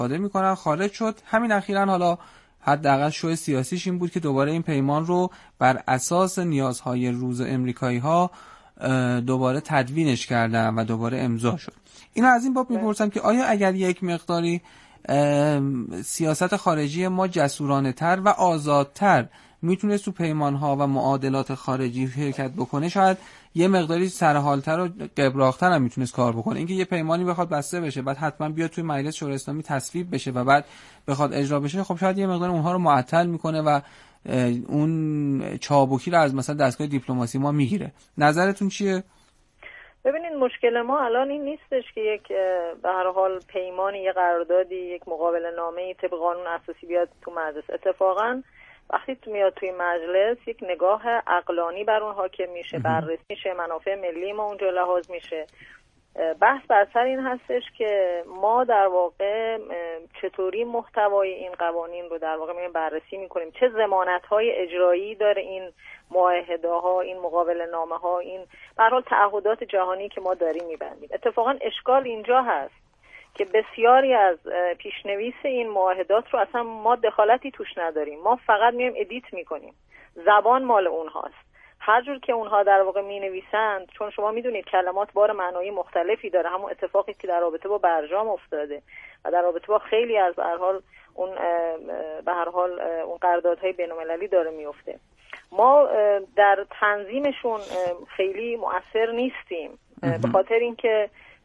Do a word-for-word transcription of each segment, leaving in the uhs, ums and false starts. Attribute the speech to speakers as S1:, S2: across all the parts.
S1: استفاده میکنن. خارج شد. همین اخیراً حالا حداقل شو سیاسیش این بود که دوباره این پیمان رو بر اساس نیازهای روز امریکایی‌ها دوباره تدوینش کردن و دوباره امضا شد. اینو از این باب میپرسم که آیا اگر یک مقداری سیاست خارجی ما جسورانه تر و آزادتر میتونست تو پیمانها و معادلات خارجی شرکت بکنه، شاید یه مقداری سرحالتر و قبراق‌تر هم میتونست کار بکنه. اینکه یه پیمانی بخواد بسته بشه بعد حتما بیاد توی مجلس شورای اسلامی تصویب بشه و بعد بخواد اجرا بشه، خب شاید یه مقدار اونها رو معطل میکنه و اون چابکی رو از مثلا دستگاه دیپلماسی ما میگیره. نظرتون چیه؟
S2: ببینید مشکل ما الان این نیستش که یک به هر حال پیمانی، یک قراردادی، یک مقابله نامه‌ای طبق قانون اساسی بیاد تو مجلس. اتفاقاً وقتی تو میاد توی مجلس یک نگاه عقلانی بر اون حاکم میشه، بررسی میشه، منافع ملی ما اونجا لحاظ میشه. بحث بر سر این هستش که ما در واقع چطوری محتوای این قوانین رو در واقع میایم بررسی میکنیم، چه ضمانت‌های اجرایی داره این معاهده‌ها، این مقابله نامه‌ها، این به هر حال تعهدات جهانی که ما داریم میبندیم. اتفاقا اشکال اینجا هست که بسیاری از پیشنویس این معاهدات رو اصلا ما دخالتی توش نداریم، ما فقط میایم ادیت میکنیم، زبان مال اونهاست. هر جور که اونها در واقع مینویسند، چون شما میدونید کلمات بار معنایی مختلفی داره، همون اتفاقی که در رابطه با برجام افتاده و در رابطه با خیلی از به هر حال اون به هر حال اون قراردادهای بین‌المللی داره میفته. ما در تنظیمشون خیلی مؤثر نیستیم به خاطر اینکه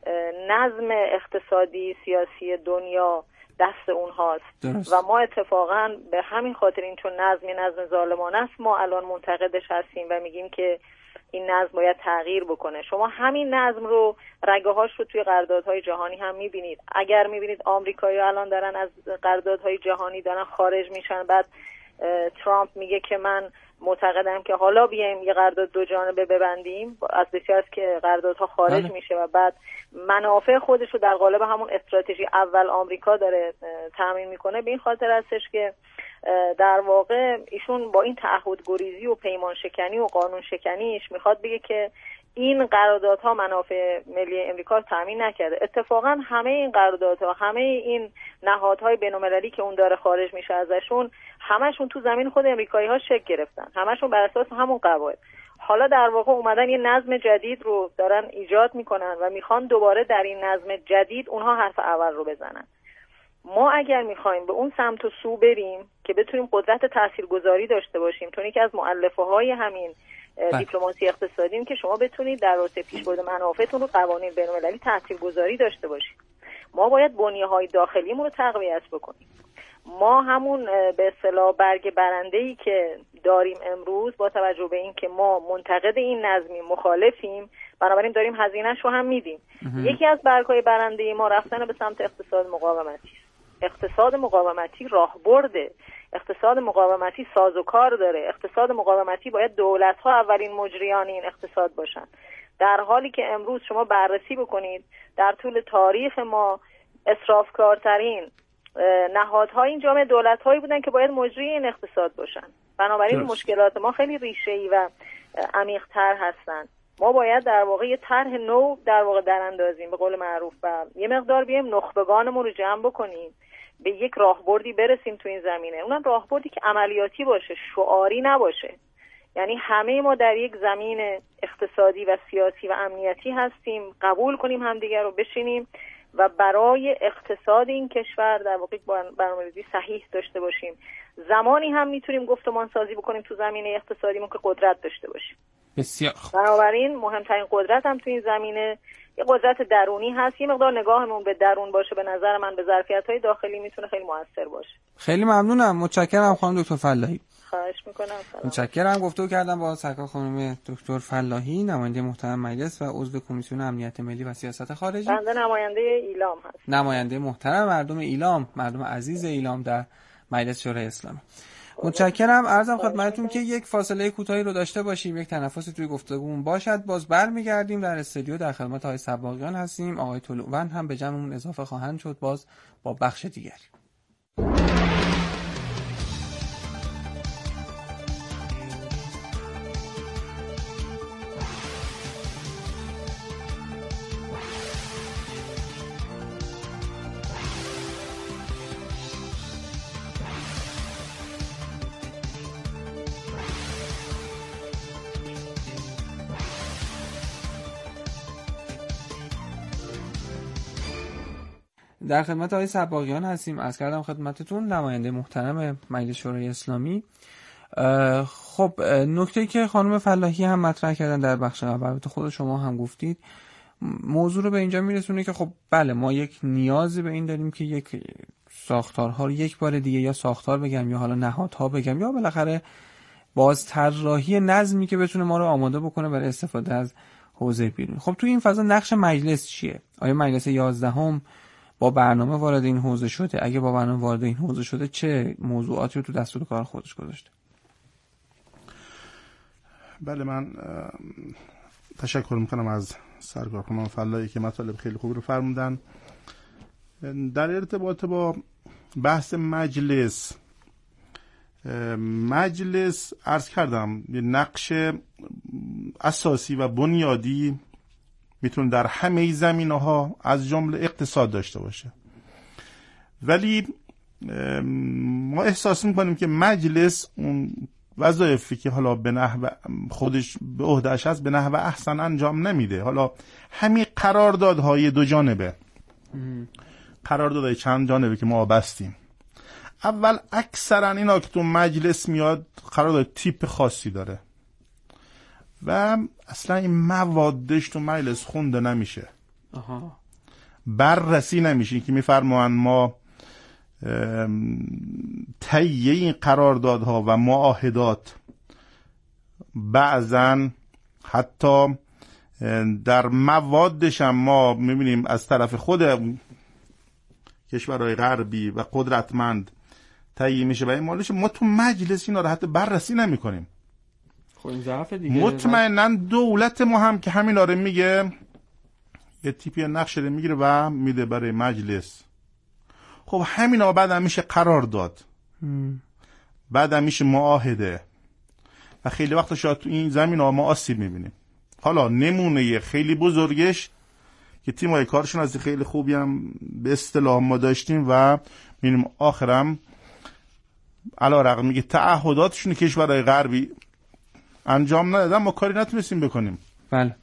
S2: نظم اقتصادی سیاسی دنیا دست اونهاست درست. و ما اتفاقا به همین خاطر این چون نظم نظم ظالمانه است ما الان منتقدش هستیم و میگیم که این نظم باید تغییر بکنه. شما همین نظم رو رگه‌هاش رو توی قراردادهای جهانی هم میبینید. اگر میبینید آمریکایی‌ها الان دارن از قراردادهای جهانی دارن خارج میشن، بعد ترامپ میگه که من معتقدم که حالا بیایم یه قرارداد دو جانبه ببندیم، از بسیار از که قراردادها خارج بله. میشه و بعد منافع خودش رو در قالب همون استراتژی اول آمریکا داره تامین میکنه. به این خاطر هستش که در واقع ایشون با این تعهد گریزی و پیمان شکنی و قانون شکنیش میخواد بگه که این قراردادها منافع ملی امریکا رو تامین نکرده. اتفاقا همه این قراردادها، همه این نهادهای بین‌المللی که اون داره خارج میشه ازشون، همشون تو زمین خود امریکایی‌ها شکل گرفتن، همشون بر اساس همون قواعد. حالا در واقع اومدن یه نظم جدید رو دارن ایجاد میکنن و میخوان دوباره در این نظم جدید اونها حرف اول رو بزنن. ما اگر میخوایم به اون سمت و سو بریم که بتونیم قدرت تاثیرگذاری داشته باشیم، چون یکی از مؤلفه‌های همین دیپلماسی اقتصادی این که شما بتونید در راسته پیشبرد منافعتون رو قوانین بین‌المللی تاثیرگذاری داشته باشید، ما باید بنیه‌های داخلیمون رو تقویت بکنیم. ما همون به اصطلاح برگ برنده‌ای که داریم امروز، با توجه به این که ما منتقد این نظمی مخالفیم، بنابراین داریم هزینه‌اش رو هم میدیم. یکی از برگ‌های برنده ما رفتن به سمت اقتصاد مقاومتی. اقتصاد مقاومتی راهبرده، اقتصاد مقاومتی سازوکار داره، اقتصاد مقاومتی باید دولت‌ها اولین مجریان این اقتصاد باشن. در حالی که امروز شما بررسی بکنید در طول تاریخ ما اسرافکارترین نهادها این جامعه دولت‌هایی بودن که باید مجری این اقتصاد باشن. بنابراین مشکلات ما خیلی ریشه‌ای و عمیق‌تر هستن. ما باید در واقع یه طرح نو در واقع دراندازیم به قول معروف و یه مقدار بیایم نخبگانمون رو جمع بکنیم، به یک راهبردی برسیم تو این زمینه. اونم راهبردی که عملیاتی باشه، شعاری نباشه. یعنی همه ما در یک زمین اقتصادی و سیاسی و امنیتی هستیم، قبول کنیم همدیگر رو، بشینیم و برای اقتصاد این کشور در واقع برنامه‌ریزی صحیح داشته باشیم. زمانی هم میتونیم گفتمان سازی بکنیم تو زمینه اقتصادیمون که قدرت داشته باشیم.
S1: بسیار.
S2: بنابراین مهمترین قدرت هم تو این زمینه یه قدرت درونی هست. یه مقدار نگاهمون به درون باشه، به نظر من به ظرفیت‌های داخلی میتونه خیلی موثر باشه.
S1: خیلی ممنونم، متشکرم خانم دکتر فلاحی.
S2: خواهش میکنم.
S1: متشکرم. گفتگو کردم با سرکار خانم دکتر فلاحی، نماینده محترم مجلس و عضو کمیسیون امنیت ملی و سیاست خارجی.
S2: بنده نماینده ایلام هست.
S1: نماینده محترم مردم ایلام، مردم عزیز ایلام در مجلس شورای اسلامی. متشکرم. عرضم خدمتتون که یک فاصله کوتاهی رو داشته باشیم، یک تنفسی توی گفتگومون باشد. باز برمیگردیم. در استودیو در خدمت آقای سباقیان هستیم. آقای طلوع‌وند هم به جمعمون اضافه خواهند شد، باز با بخش دیگری. در خدمت آقای سباقیان هستیم. عرض کردم خدمتتون، نماینده محترم مجلس شورای اسلامی. خب نکته‌ای که خانم فلاحی هم مطرح کردن در بخش اول، خود شما هم گفتید، موضوع رو به اینجا میرسونه که خب بله ما یک نیازی به این داریم که یک ساختارها رو یک بار دیگه، یا ساختار بگم یا حالا نهادها بگم، یا بالاخره باز طراحی نظمی که بتونه ما رو آماده بکنه برای استفاده از حوزه بیرون. خب تو این فضا نقش مجلس چیه؟ آیا مجلس یازدهم با برنامه وارد این حوزه شده؟ اگه با برنامه وارد این حوزه شده چه موضوعاتی رو تو دستور کار خودش گذاشته؟
S3: بله، من تشکر میکنم از سرکار خانم فلاحی که مطالب خیلی خوبی رو فرمودن. در ارتباط با بحث مجلس مجلس عرض کردم یه نقش اساسی و بنیادی میتونه در همه زمینه‌ها از جمله اقتصاد داشته باشه، ولی ما احساس میکنیم که مجلس اون وظایفی که حالا به نحو خودش به عهده‌اش هست به نحو احسن انجام نمیده. حالا همین قراردادهای دو جانبه، قراردادهای چند جانبه که ما بستیم، اول اکثرا اینا که تو مجلس میاد قرارداد تیپ خاصی داره و اصلا این موادش تو مجلس خونده نمیشه، آها. بررسی نمیشه که میفرمان ما طی این قراردادها و معاهدات بعضن حتی در موادش هم ما میبینیم از طرف خود کشورهای غربی و قدرتمند طی میشه و این مالش، ما تو مجلس اینا رو حتی بررسی نمی کنیم.
S1: خب این ضعف دیگه.
S3: مطمئناً دولت ما هم که همینا رو میگه یه تیپی نقشه رو میگیره و میده برای مجلس. خب همینا بعدم میشه قرارداد، بعدم میشه معاهده و خیلی وقتا شاید تو این زمین ها ما آسیب میبینیم. حالا نمونه خیلی بزرگش که تیمای کارشناسی خیلی خوبی هم به اصطلاح ما داشتیم و میبینیم آخرم علی رغم میگه تعهداتشون کشورهای غربی انجام ندادن، ما کاری نتونستیم بکنیم.
S1: بله.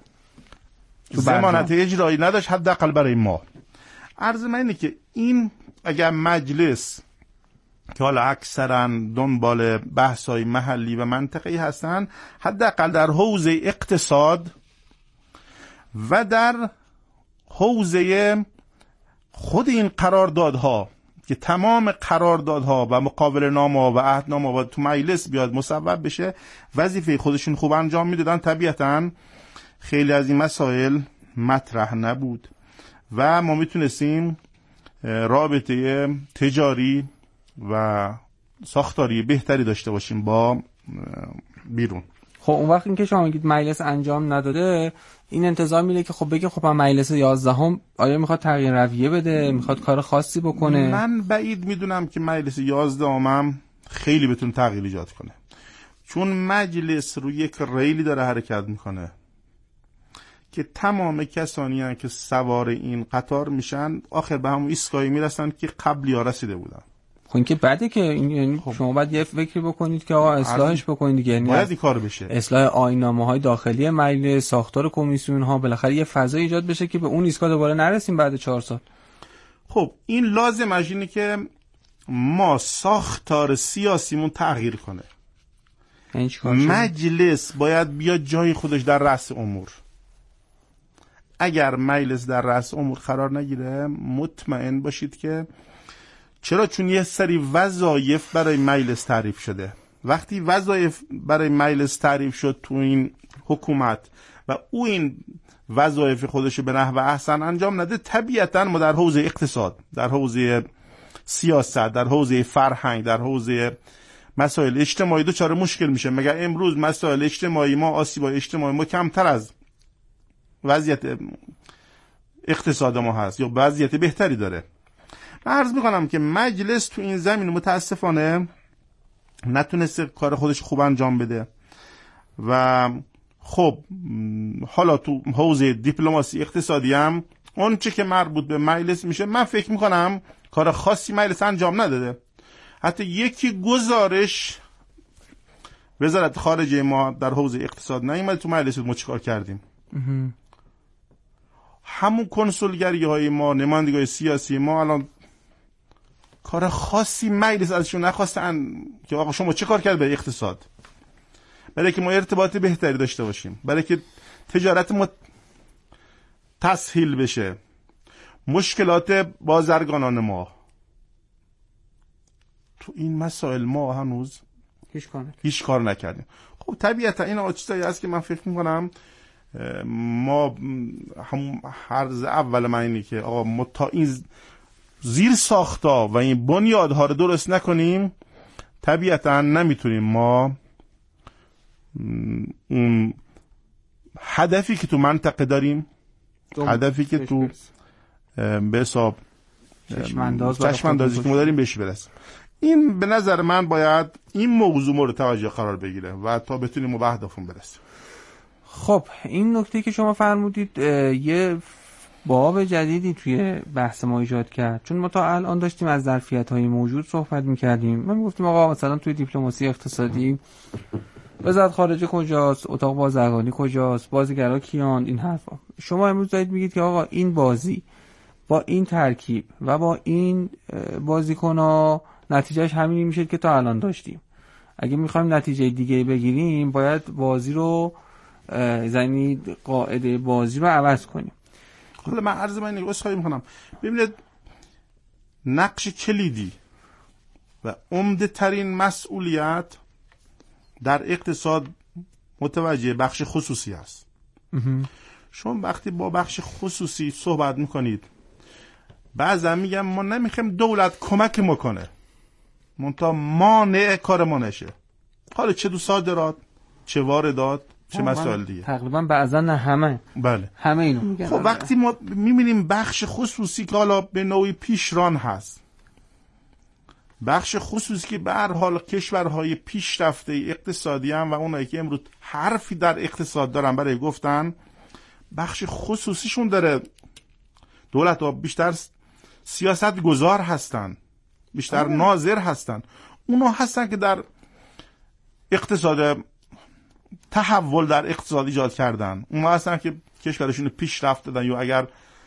S3: ضمانت اجرایی نداشت حداقل برای ما. عرض من اینه که این اگر مجلس که حالا اکثرا دنبال بحث‌های محلی و منطقه‌ای هستن، حداقل در حوزه اقتصاد و در حوزه خود این قراردادها که تمام قراردادها و مقابله نامه‌ها و عهدنامه‌ها تو مجلس بیاد مصوب بشه، وظیفه خودشون خوب انجام میدادن. طبیعتاً خیلی از این مسائل مطرح نبود و ما میتونستیم رابطه تجاری و ساختاری بهتری داشته باشیم با بیرون.
S1: خب اون وقت این که شما میگید مجلس انجام نداده، این انتظار میره که خب بگه خب من مجلس یازدهم آیا میخواد تغییر رویه بده، میخواد کار خاصی بکنه؟
S3: من بعید میدونم که مجلس یازدهم هم خیلی بتونه تغییر ایجاد کنه، چون مجلس روی یک ریلی داره حرکت میکنه که تمام کسانی هستند که سوار این قطار میشن آخر به همون ایستگاهی میرسن که قبلی ها رسیده بودن.
S1: خب این که بده که این خب شما باید یه فکری بکنید که آقا اصلاحش بکنید دیگه، یعنی
S3: باید این کار بشه،
S1: اصلاح آیین‌نامه‌های داخلی مجلس، ساختار کمیسیون ها، بالاخره یه فضای ایجاد بشه که به اون ایستگاه دوباره نرسیم بعد چهار سال.
S3: خب این لازم اینه که ما ساختار سیاسیمون تغییر کنه. مجلس باید بیاد جای خودش در رأس امور. اگر مجلس در رأس امور قرار نگیره، مطمئن باشید که چرا؟ چون یه سری وظایف برای مجلس تعریف شده. وقتی وظایف برای مجلس تعریف شد تو این حکومت و او این وظایف خودشو به نحو احسن انجام نده، طبیعتاً ما در حوزه اقتصاد، در حوزه سیاست، در حوزه فرهنگ، در حوزه مسائل اجتماعی دوچار مشکل میشه. مگر امروز مسائل اجتماعی ما، آسیب‌های اجتماعی ما کمتر از وضعیت اقتصاد ما هست یا وضعیت بهتری داره؟ من عرض میکنم که مجلس تو این زمین متاسفانه نتونسته کار خودش خوب انجام بده و خب حالا تو حوزه دیپلماسی اقتصادی هم اون چه که مربوط به مجلس میشه، من فکر میکنم کار خاصی مجلس انجام نداده. حتی یکی گزارش وزارت خارجه ما در حوزه اقتصاد نیومد تو مجلس ما چیکار کردیم. همون کنسولگری های ما، نمایندگی سیاسی ما الان کار خاصی مجلس ازشون نخواستن که آقا شما چه کار کرد به اقتصاد، برای که ما ارتباط بهتری داشته باشیم، برای که تجارت ما تسهیل بشه، مشکلات بازرگانان ما. تو این مسائل ما هنوز
S1: هیچ کار نکردیم.
S3: هیچ کار نکردیم. خب طبیعتا این چیزایی هست که من فکر میکنم ما هم عرض اول من اینه که آقا ما تا این زیر ساختا و این بنیادها رو درست نکنیم طبیعتا نمیتونیم ما اون هدفی که تو منطقه داریم، هدفی که تو به حساب چشماندازی که ما داریم بهش برسیم. این به نظر من باید این موضوع مورد توجه قرار بگیره و تا بتونیم به هدفمون برسیم.
S1: خب این نکته که شما فرمودید یه باب جدیدی توی بحث ما ایجاد کرد، چون ما تا الان داشتیم از ظرفیت‌های موجود صحبت می‌کردیم. ما می‌گفتیم آقا مثلا توی دیپلماسی اقتصادی وزارت خارجه کجاست، اتاق بازرگانی کجاست، بازیگرا کیان، این حرفا. شما امروز دارید میگید که آقا این بازی با این ترکیب و با این بازیکن‌ها نتیجهش همینی میشه که تا الان داشتیم. اگه می‌خوایم نتیجه دیگه بگیریم باید بازی رو یعنی قاعده بازی رو عوض کنیم.
S3: حالا من عرض من اینو اسخای میکنم. ببینید نقش کلیدی و عمده ترین مسئولیت در اقتصاد متوجه بخش خصوصی است. شما وقتی با بخش خصوصی صحبت میکنید بعضا میگم ما نمیخوایم دولت کمک ما کنه، منتها مانع کار ما نشه، حالا چه دو صادرات چه واردات چه مسائل دیگه.
S1: تقریبا بعضا نه همه.
S3: بله
S1: همه اینو میگن.
S3: خب وقتی ما میبینیم بخش خصوصی که حالا به نوعی پیشران هست، بخش خصوصی که به هر حال کشورهای پیشرفته اقتصادی هم و اونایی که امروز حرفی در اقتصاد دارن برای گفتن، بخش خصوصیشون داره دولت ها بیشتر سیاست گذار هستن، بیشتر آه. ناظر هستن. اونا هستن که در اقتصاد تحول در اقتصاد ایجاد کردن. اونا هستن که کشورشون پیشرفت دادن یا اگر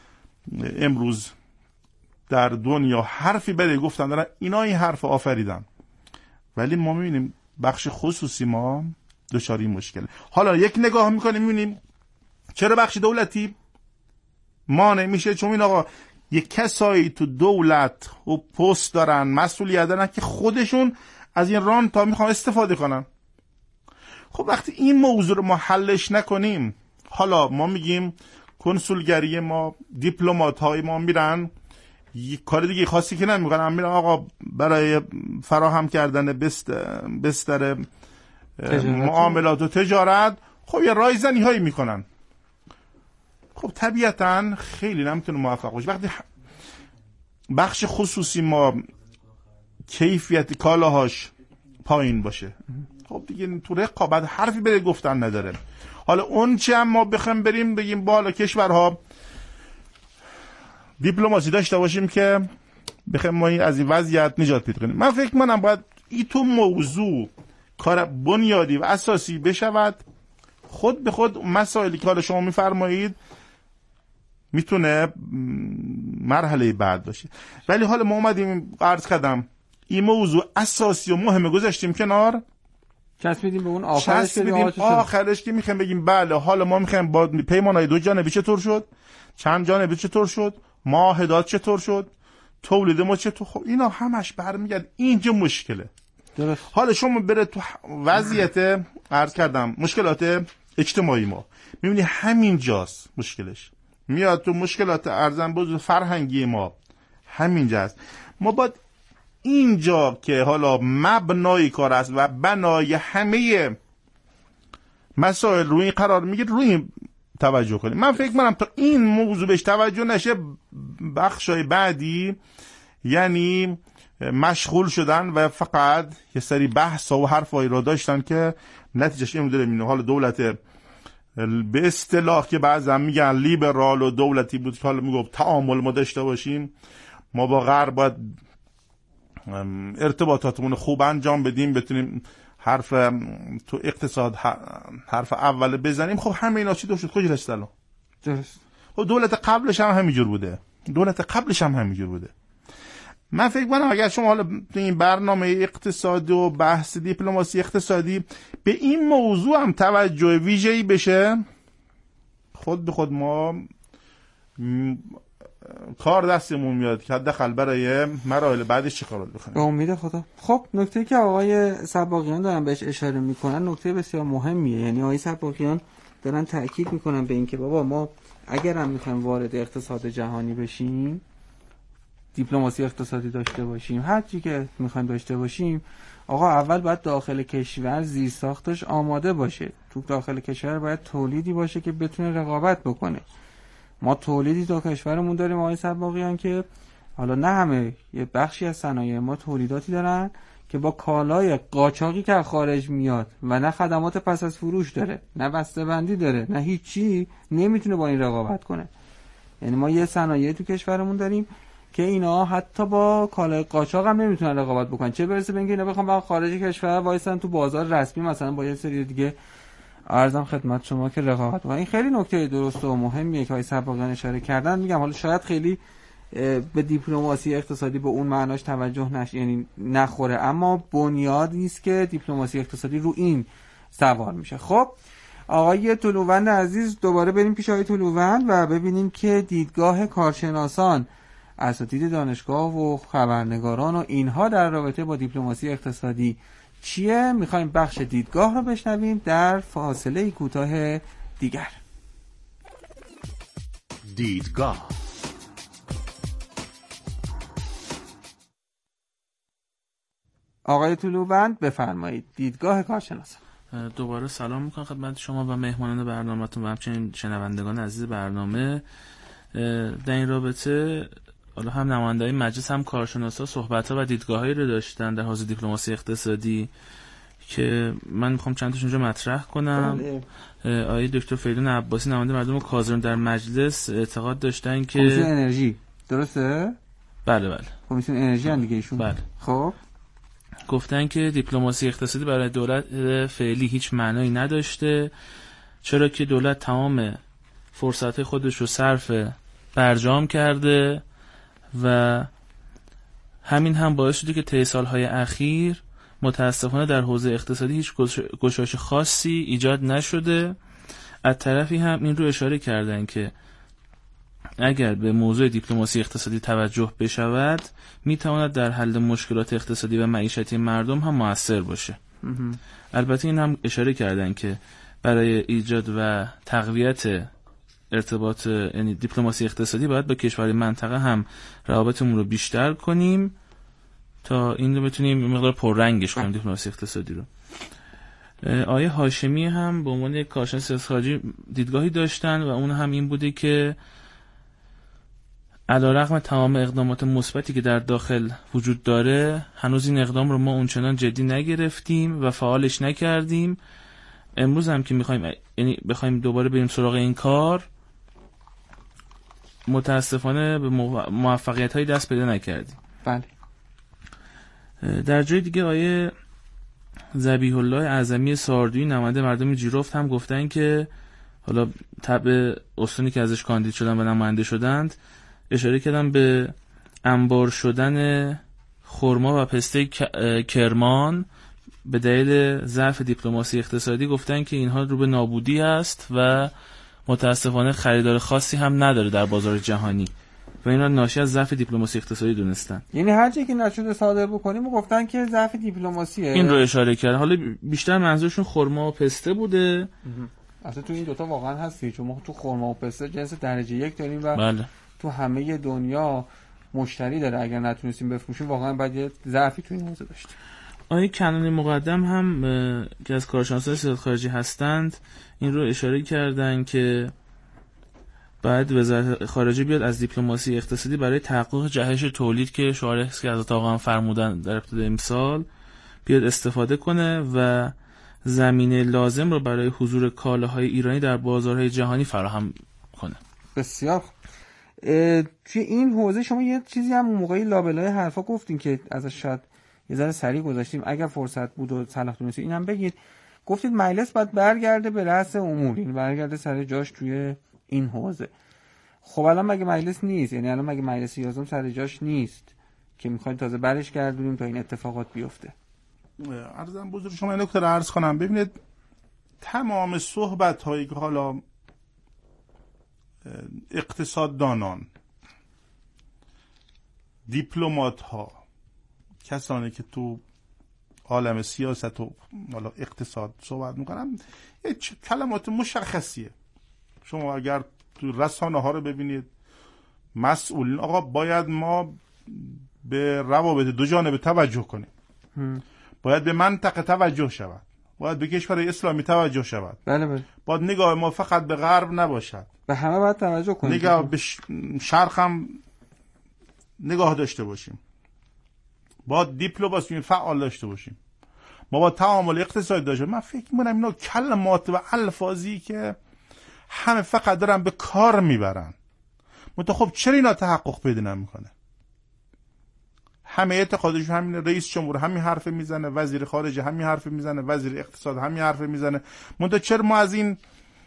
S3: امروز در دنیا حرفی برای گفتن دارن اینا این حرف آفریدن. ولی ما میبینیم بخش خصوصی ما دچار این مشکله. حالا یک نگاه میکنیم میبینیم چرا بخش دولتی مانع میشه؟ چون این آقا یک کسایی تو دولت و پست دارن، مسئولیت دارن که خودشون از این رانتا میخوان استفاده کنن. خب وقتی این موضوع رو ما حلش نکنیم، حالا ما میگیم کنسولگری ما، دیپلمات های ما میرن یک کار دیگه خاصی که نمیکنن، میرن آقا برای فراهم کردن بست بستر معاملات و تجارت خب یه رایزنی هایی میکنن. خب طبیعتا خیلی نمیتونه موفق باشه. وقتی بخش خصوصی ما کیفیت کالاهاش پایین باشه، خب دیگه تو رقابت حرفی بده گفتن نداره. حالا اون چه هم ما بخوایم بریم بگیم بالا کشورها دیپلماسی داشته باشیم که بخوایم ما از این وضعیت نجات پیدا کنیم، من فکر منم باید این تو موضوع کار بنیادی و اساسی بشود. خود به خود مسائلی که حالا شما میفرمایید میتونه مرحله بعد باشه. ولی حالا ما اومدیم عرض کردم این موضوع اساسی و مهمه گذاشتیم کنار،
S1: چسبیدیم به اون آخرش که
S3: آخرش که میخوایم بگیم بله حالا ما میخوایم با پیمانهای دو جانبی چطور شد، چند جانبی چطور شد، معاهدات چطور شد، تولید ما چطور. خب اینا همش برمیگرد اینجا مشکله.
S1: درست.
S3: حالا شما بره تو وضعیت عرض کردم مشکلات اجتماعی ما میبینی همین جاست مشکلش میاد، تو مشکلات ارزن بزرگ فرهنگی ما همین جاست. ما باید اینجا که حالا مبنای کار است و بنای همه مسائل روی قرار میگیره روی توجه کنیم. من فکر کنم تا این موضوع بهش توجه نشه بخشای بعدی یعنی مشغول شدن و فقط یه سری بحث و حرفایی رو داشتن که نتیجهش این بوده میونه. حالا دولت به اصطلاح که بعضا میگن لیبرال و دولتی بود که حالا میگفت تعامل ما داشته باشیم، ما با غرب باید ارتباطاتمون خوب انجام بدیم، بتونیم حرف تو اقتصاد حرف اول بزنیم. خب همه اینا چی شد؟ کجا رسید الان؟
S1: درست.
S3: و دولت قبلش هم همینجور بوده، دولت قبلش هم همینجور بوده. من فکر کنم اگر شما حالا تو این برنامه اقتصادی و بحث دیپلماسی اقتصادی به این موضوع هم توجه ویژه‌ای بشه، خود به خود ما م... کار دستمون میاد که حداقل برای مراحل بعدش چه کار بکنیم.
S1: به امید خدا. خب نکته که آقای سباقیان دارن بهش اشاره میکنن نکته بسیار مهمیه. یعنی آقای سباقیان دارن تاکید میکنن به این که بابا ما اگر هم میخوایم وارد اقتصاد جهانی بشیم، دیپلماسی اقتصادی داشته باشیم، هر چی که میخوایم داشته باشیم، آقا اول باید داخل کشور زیرساختش آماده باشه. تو داخل کشور باید تولیدی باشه که بتونه رقابت بکنه. ما تولیدی تو کشورمون داریم آقای سباقیان که حالا نه همه، یه بخشی از صنایع ما تولیداتی دارن که با کالای قاچاقی که خارج میاد و نه خدمات پس از فروش داره، نه بسته‌بندی داره، نه هیچی، نمیتونه با این رقابت کنه. یعنی ما یه صنایع تو کشورمون داریم که اینا حتی با کالای قاچاق هم نمیتونن رقابت بکنن، چه برسه به اینکه اینا بخوام با خارج کشور وایسن تو بازار رسمی مثلا با یه سری دیگه عرضم خدمت شما که رقابت بکنن. این خیلی نکته درست و مهمیه که آقای سباقیان اشاره کردن. میگم حالا شاید خیلی به دیپلماسی اقتصادی به اون معناش توجه نش یعنی نخوره، اما بنیادی است که دیپلماسی اقتصادی رو این سوار میشه. خب آقای طلووند عزیز، دوباره بریم پیش آقای طلووند و ببینیم که دیدگاه کارشناسان، اساتید دانشگاه و خبرنگاران و اینها در رابطه با دیپلماسی اقتصادی چیه. میخوایم بخش دیدگاه رو بشنویم در فاصله کوتاه دیگر.
S4: دیدگاه.
S1: آقای طلووند بفرمایید، دیدگاه کارشناسان.
S5: دوباره سلام میکنم خدمت شما و مهمانان برنامه‌تون و همچنین شنوندگان عزیز برنامه. در این رابطه حالا هم نماینده‌های مجلس هم کارشناسا صحبت‌ها و دیدگاه‌هایی رو داشتن در حوزه دیپلماسی اقتصادی که من میخوام چند تاشون رو مطرح کنم. آقای دکتر فریدون عباسی نماینده مردم کازرون در مجلس اعتقاد داشتن که
S1: کمیسیون انرژی، درسته؟
S5: بله بله
S1: کمیسیون انرژی هم دیگه ایشون.
S5: بله.
S1: خب
S5: گفتن که دیپلماسی اقتصادی برای دولت فعلی هیچ معنایی نداشته، چرا که دولت تمام فرصت خودش رو صرف برجام کرده و همین هم باعث شده که طی سالهای اخیر متاسفانه در حوزه اقتصادی هیچ گشایش خاصی ایجاد نشده. از طرفی هم این رو اشاره کردن که اگر به موضوع دیپلماسی اقتصادی توجه بشود میتواند در حل مشکلات اقتصادی و معیشتی مردم هم مؤثر باشه. البته این هم اشاره کردن که برای ایجاد و تقویت ارتباط یعنی دیپلماسی اقتصادی باید با کشورهای منطقه هم روابطمون رو بیشتر کنیم تا این رو بتونیم مقدار پررنگش کنیم دیپلماسی اقتصادی رو. آیه هاشمی هم به عنوان یک کارشناس سیاست خارجی دیدگاهی داشتن و اون هم این بوده که علیرغم تمام اقدامات مثبتی که در داخل وجود داره هنوز این اقدام رو ما اونچنان جدی نگرفتیم و فعالش نکردیم. امروز هم که میخوایم یعنی بخوایم دوباره بریم سراغ این کار متاسفانه به موفقیت‌های دست پیدا نکردیم.
S1: بله.
S5: در جای دیگه آیه ذبیح الله اعظمی ساردویی نماینده مردم جیرفت هم گفتن که حالا تبع استانی که ازش کاندید شدن و نماینده شدند اشاره کردن به انبار شدن خرما و پسته کرمان به دلیل ضعف دیپلماسی اقتصادی. گفتن که اینها رو به نابودی است و متاسفانه خریدار خاصی هم نداره در بازار جهانی و این را ناشی از ضعف دیپلماسی اقتصادی دونستن.
S1: یعنی هر چی که نشده صادر بکنیم و گفتن که ضعف دیپلماسیه،
S5: این رو اشاره کرد. حالا بیشتر منظورشون خرما و پسته بوده.
S1: اصلا تو این دوتا واقعا هستی، چون ما تو خرما و پسته جنس درجه یک داریم و
S5: بله.
S1: تو همه دنیا مشتری داره. اگر نتونستیم بفروشیم واقعا باید یه ضعفی تو این حوزه داشتیم.
S5: آقای کنانی مقدم هم که از کارشناسان سیاست خارجی هستند این رو اشاره کردن که بعد وزارت خارجه بیاد از دیپلماسی اقتصادی برای تحقق جهش تولید که شعاری است که از آقا فرمودن در ابتدای امسال بیاد استفاده کنه و زمینه لازم رو برای حضور کالاهای ایرانی در بازارهای جهانی فراهم کنه.
S1: بسیار خوب. توی این حوزه شما یه چیزی هم اون موقعی لابلای حرفا گفتین که ازش شاید یه ذره سریع گذاشتیم، اگر فرصت بود و صلاح دونستی این هم بگید. گفتید مجلس باید برگرده به رأس امور، این برگرده سر جاش توی این حوزه. خب الان مگه مجلس نیست؟ یعنی الان مگه مجلس یازدهم سر جاش نیست که میخوایم تازه برش گردونیم تا این اتفاقات بیفته؟
S3: عرضم بزرگ شما این نکته رو عرض کنم. ببینید تمام صحبت هایی که حالا اقتصاددانان، دیپلمات ها، کسانی که تو عالم سیاست و حالا اقتصاد صحبت میکنن، یه کلمات مشخصیه. شما اگر تو رسانه ها رو ببینید، مسئولین آقا باید ما به روابط دو جانبه توجه کنیم، هم. باید به منطقه توجه شود، باید به کشور اسلامی توجه شود،
S1: بله بله.
S3: باید نگاه ما فقط به غرب نباشد،
S1: به همه باید توجه کنیم،
S3: نگاه به شرق هم نگاه داشته باشیم، باید دیپلماسی فعال داشته باشیم، ما با تعامل اقتصادی داشته. من فکر می‌کنم اینا کلمات و الفاظی که همه فقط دارن به کار میبرن. منتها خب چرا اینا تحقق پیدا نمیکنه؟ همه اعتقادش همینه، رئیس جمهور همین حرف میزنه، وزیر خارجه همین حرف میزنه، وزیر اقتصاد همین حرف میزنه. منتها چرا ما از این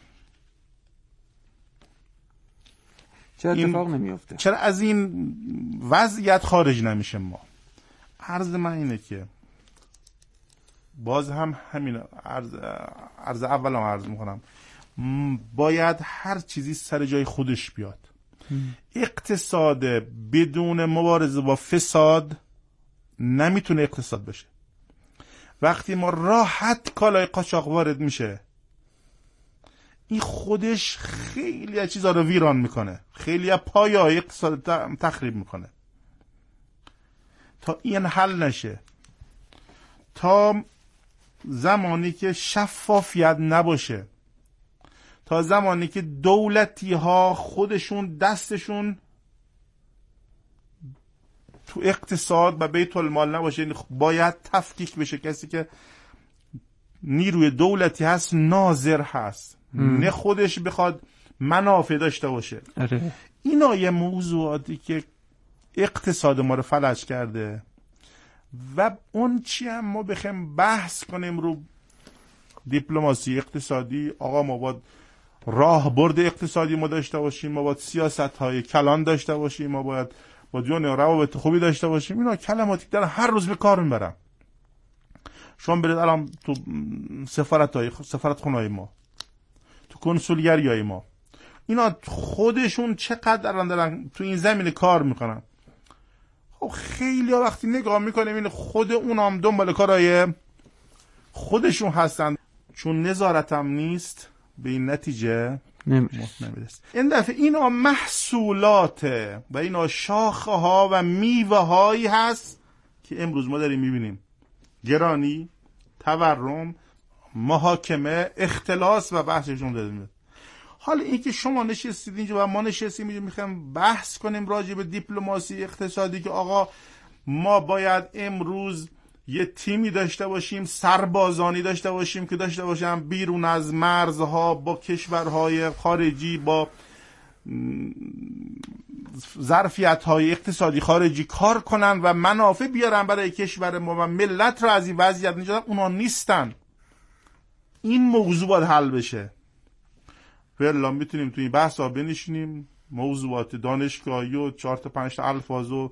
S1: چرا اتفاق نمیفته؟
S3: چرا از این وضعیت خارج نمیشه؟ ما عرض من اینه که باز هم همین عرض, عرض اول هم عرض میکنم، باید هر چیزی سر جای خودش بیاد. اقتصاد بدون مبارزه با فساد نمیتونه اقتصاد بشه. وقتی ما راحت کالای قاچاق وارد میشه، این خودش خیلی از چیزا رو ویران میکنه، خیلی از پایه‌های اقتصاد تخریب میکنه. تا این حل نشه، تا زمانی که شفافیت نباشه، تا زمانی که دولتی ها خودشون دستشون تو اقتصاد و بیت المال نباشه، باید تفکیک بشه. کسی که نیروی دولتی هست ناظر هست، ام. نه خودش بخواد منافع داشته باشه. اره. اینا یه موضوعاتی که اقتصاد ما رو فلج کرده و اون چی هم ما بخوایم بحث کنیم رو دیپلماسی اقتصادی، آقا ما باید راهبرد اقتصادی ما داشته باشیم، ما باید سیاست های کلان داشته باشیم، ما باید با دنیا روابط خوبی داشته باشیم. اینا کلماتی که هر روز به کار میبرن. شما برید الان تو سفارت های سفارت خونه‌های ما، تو کنسولگری های ما، اینا خودشون چقدر دارن دارن تو این زمینه کار میکنن. خب خیلی وقتی نگاه میکنیم این خود اونام دنبال کارهای خودشون هستن، چون نظارت هم نیست به این نتیجه نمیرسه. این دفعه اینا محصولاته و اینا شاخه ها و میوه هایی هست که امروز ما داریم میبینیم: گرانی، تورم، محاکمه، اختلاس و بحثشون داریم. حالا اینکه شما نشستید اینجا و ما نشستیم اینجا میخوایم بحث کنیم راجع به دیپلماسی اقتصادی که آقا ما باید امروز یه تیمی داشته باشیم، سربازانی داشته باشیم که داشته باشیم بیرون از مرزها با کشورهای خارجی، با ظرفیت‌های اقتصادی خارجی کار کنن و منافع بیارن برای کشور ما و ملت رو از این وضعیت نجات. اونا نیستن. این موضوع باید حل بشه. والله میتونیم توی این بحث ها بنشینیم، موضوعات دانشگاهی و چهار تا پنج تا الفاظ و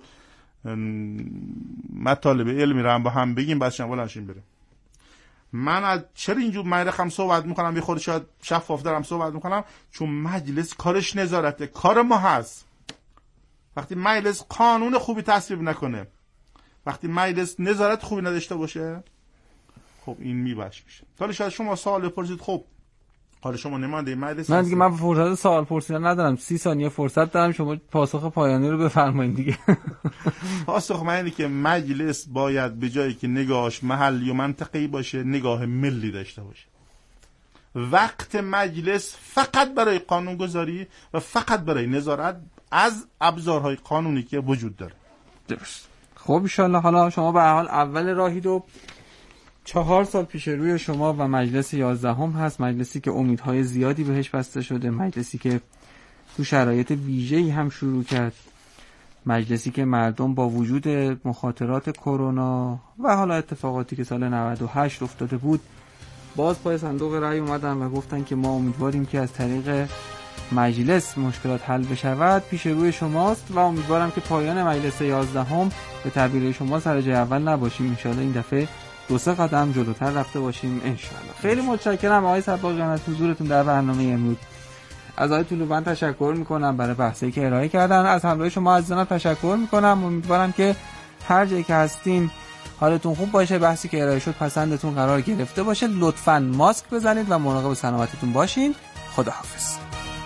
S3: مطالب علمی رو هم با هم بگیم، بعدش هم ولنشیم بریم. من از چرا اینجور مایرخم صحبت میکنم، یه خورده شاید شفاف دارم صحبت میکنم، چون مجلس کارش نظارته، کار ما هست. وقتی مجلس قانون خوبی تصویب نکنه، وقتی مجلس نظارت خوبی نداشته باشه، خب این میباش میشه. حالا شاید شما سوال بپرسید، خب حالا شما نماینده مجلس،
S1: من دیگه من فرصت سوال پرسیدن ندارم، سی ثانیه فرصت دارم، شما پاسخ پایانی رو بفرمایید دیگه.
S3: پاسخ من اینه که مجلس باید به جایی که نگاهش محلی و منطقه‌ای باشه، نگاه ملی داشته باشه. وقت مجلس فقط برای قانونگذاری و فقط برای نظارت از ابزارهای قانونی که وجود داره.
S1: درست. خب ان شاءالله حالا شما به هر حال اول راهی دو چهار سال پیش روی شما و مجلس یازدهم هست، مجلسی که امیدهای زیادی بهش بسته شده، مجلسی که تو شرایط ویژه‌ای هم شروع کرد، مجلسی که مردم با وجود مخاطرات کرونا و حالا اتفاقاتی که سال نود و هشت افتاده بود باز پای صندوق رأی اومدن و گفتن که ما امیدواریم که از طریق مجلس مشکلات حل بشود پیش روی شماست و امیدوارم که پایان مجلس یازدهم به تعبیر شما سر جای اول نباشیم. انشالله این دفعه دو سه قدم جلوتر رفته باشیم انشالله. خیلی متشکرم آقای صباغیان از حضورتون در برنامه امروز. از آقای طلوبند تشکر میکنم برای بحثی که ارائه کردن. از همراهی شما عزیزان تشکر میکنم. امیدوارم که هر جایی که هستین حالتون خوب باشه، بحثی که ارائه شد پسندتون قرار گرفته باشه. لطفاً ماسک بزنید و مراقب سلامتتون باشین. خداحافظ.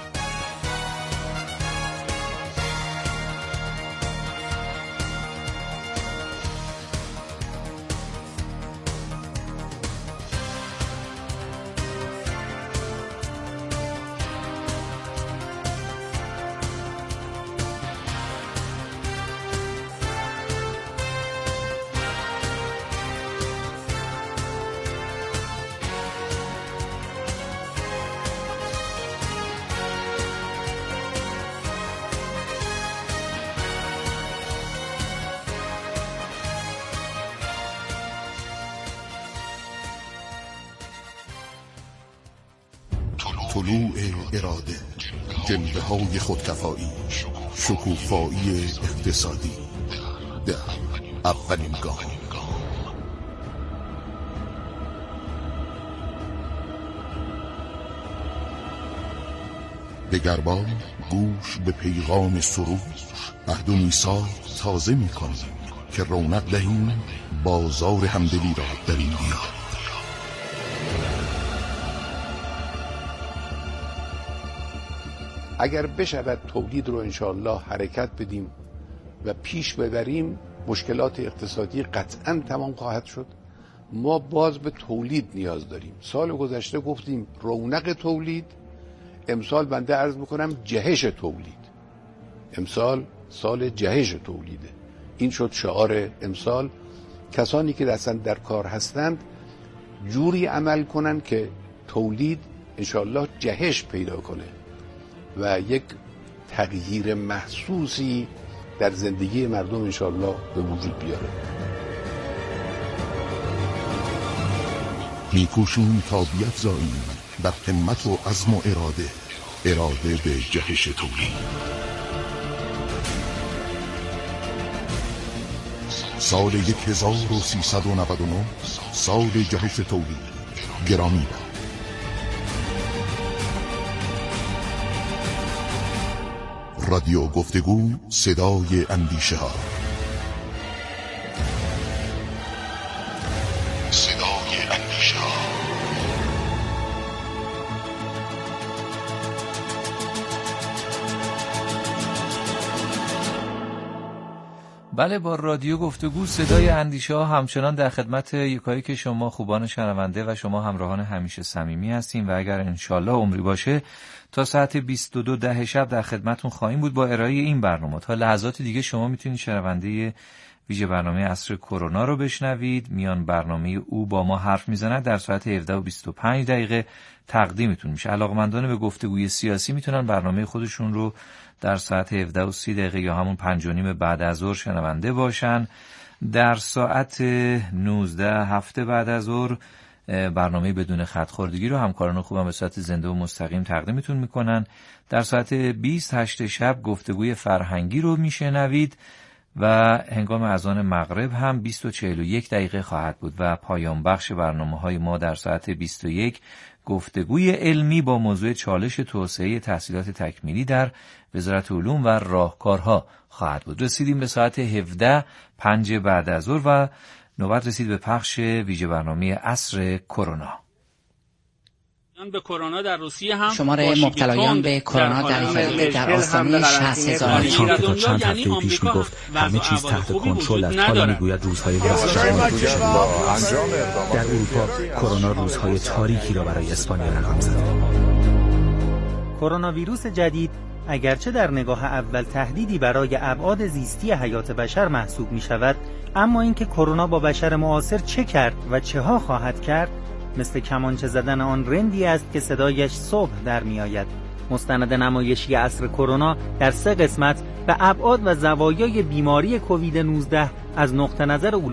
S4: طلوع اراده، جنبه های خودکفایی، شکوفایی اقتصادی در اولین گام. دگربار گوش به پیغام سرود، عهد و میثاق تازه می کنیم که رونق دهیم بازار همدلی را در این دیار.
S6: اگر بشود تولید رو انشاءالله حرکت بدیم و پیش ببریم، مشکلات اقتصادی قطعاً تمام خواهد شد. ما باز به تولید نیاز داریم. سال گذشته گفتیم رونق تولید، امسال بنده عرض میکنم جهش تولید. امسال سال جهش تولیده. این شد شعار امسال. کسانی که دستن در کار هستند جوری عمل کنن که تولید انشاءالله جهش پیدا کنه و یک تغییر محسوسی در زندگی مردم انشاءالله به وجود بیاره.
S4: میکوشیم تا بیفزاییم در همت و عزم و اراده اراده به جهش تولید. سال یک هزار و سیصد و نود و نه سال جهش تولید. گرامی باد. رادیو گفتگو، صدای اندیشه ها. صدای اندیشه ها.
S7: بله، با رادیو گفتگو صدای اندیشه ها همچنان در خدمت یکایی که شما خوبان شنونده و شما همراهان همیشه صمیمی هستیم و اگر انشالله عمری باشه تا ساعت بیست و دو ده شب در خدمتون خواهیم بود با ارائه این برنامه. تا لحظات دیگه شما میتونید شنونده ویژه برنامه عصر کرونا رو بشنوید. میان برنامه او با ما حرف میزنه در ساعت هفده و بیست و پنج دقیقه تقدیمتون میشه. علاقمندان به گفتگوی سیاسی میتونن برنامه خودشون رو در ساعت هفده و سی دقیقه یا همون پنج و نیم بعد از ظهر شنونده باشن. در ساعت نوزده هفته بعد از ظهر برنامه بدون خط‌خوردگی رو همکاران خوبم به صورت زنده و مستقیم تقدیمتون میکنن. در ساعت بیست هشت شب گفتگوی فرهنگی رو میشنوید و هنگام اذان مغرب هم بیست و چهل و یک دقیقه خواهد بود و پایان بخش برنامه‌های ما در ساعت بیست و یک گفتگوی علمی با موضوع چالش توسعه تحصیلات تکمیلی در وزارت علوم و راهکارها خواهد بود. رسیدیم به ساعت هفده پنج بعد از ظهر و نوبت رسید به پخش ویژه برنامه عصر کرونا.
S8: به کرونا در روسیه هم
S9: شماره مبتلایان به کرونا در ایتالیا در آستانه شصت هزار.
S10: ترامپ تا چند هفته پیش میگفت همه چیز تحت کنترل است، حالا میگوید روزهای وحشتناک. در اروپا کرونا روزهای تاریکی را برای اسپانیا رقم زد.
S11: کرونا ویروس جدید اگرچه در نگاه اول تهدیدی برای ابعاد زیستی حیات بشر محسوب می شود، اما اینکه کرونا با بشر معاصر چه کرد و چه ها خواهد کرد مثل کمانچه زدن آن رندی است که صدایش صبح در می آید. مستند نمایشی عصر کرونا در سه قسمت به ابعاد و زوایای بیماری کووید نوزده از نقطه نظر علوم